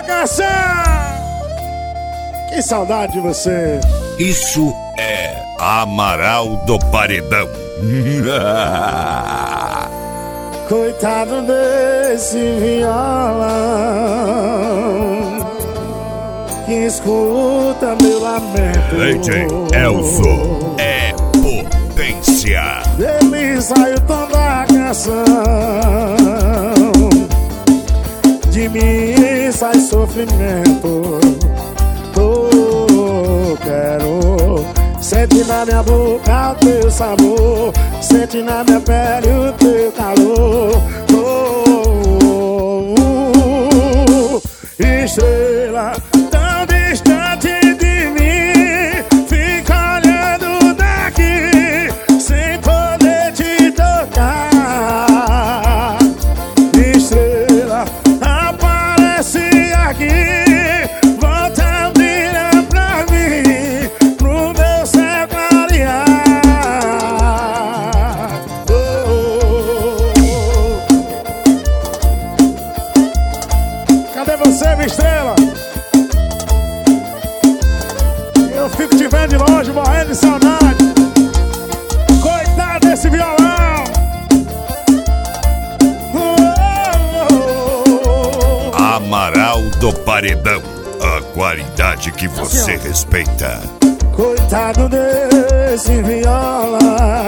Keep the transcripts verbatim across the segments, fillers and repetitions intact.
Cação! Que saudade de você. Isso é Amaral do Paredão. Coitado desse violão que escuta meu lamento. D J Elzo é potência. Dele sai o tom da canção, de mim sai sofrimento. Oh, quero sentir na minha boca o teu sabor, sentir na minha pele o teu calor. Oh, oh, oh, estrela tão distante de mim, fica olhando daqui sem poder te tocar. Estrela aparece aqui, volta a brilhar pra mim, pro meu céu clarear. Oh, oh, oh. Cadê você, minha estrela? Eu fico te vendo de longe, morrendo de saudade. Coitado desse violão. Amaral do Paredão, a qualidade que você respeita. Coitado desse violão,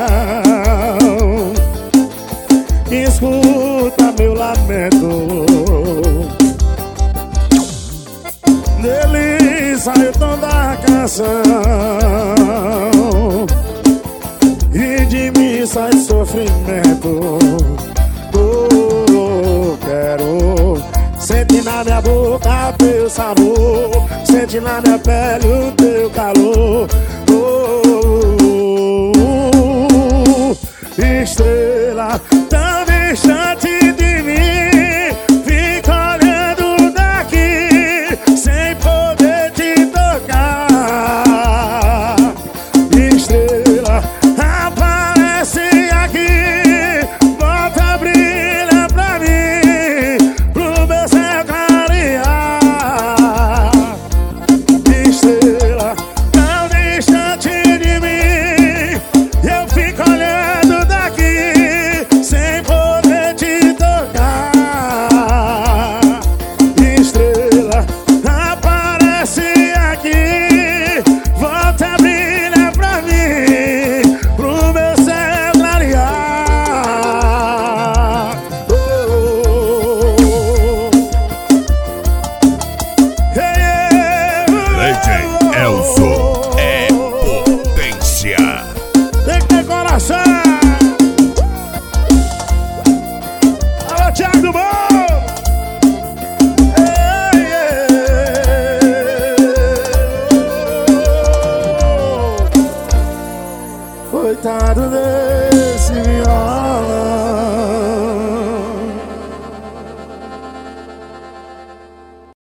escuta meu lamento. Dele sai o tom da canção, e de mim sai sofrimento. Oh, quero sentir na minha boca o teu sabor, sentir na minha pele o teu calor. Oh, oh, oh, estrela tão distante de mim, fica olhando daqui sem poder te tocar. Estrela aparece aqui, volta a brilhar pra mim, pro meu céu clarear. Estrela tão distante de mim, eu fico olhando daqui sem poder te tocar. Estrela aparece aqui, volta a brilhar pra mim, pro meu céu clarear. Oh, oh, oh. Hey, yeah. D J Elzo é potência. Tem que ter coração. Alô, Thiago do Bom. Hey, yeah. Coitado desse violão